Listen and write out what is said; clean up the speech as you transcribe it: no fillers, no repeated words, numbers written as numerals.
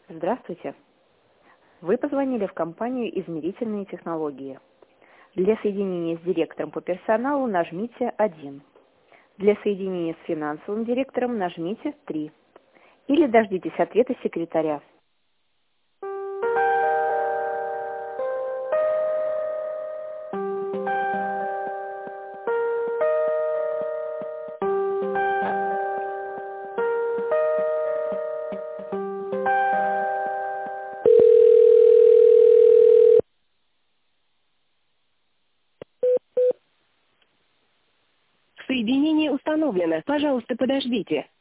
Здравствуйте. Вы позвонили в компанию «Измерительные технологии». Для соединения с директором по персоналу нажмите 1. Для соединения с финансовым директором нажмите 3. Или дождитесь ответа секретаря. Соединение установлено. Пожалуйста, подождите.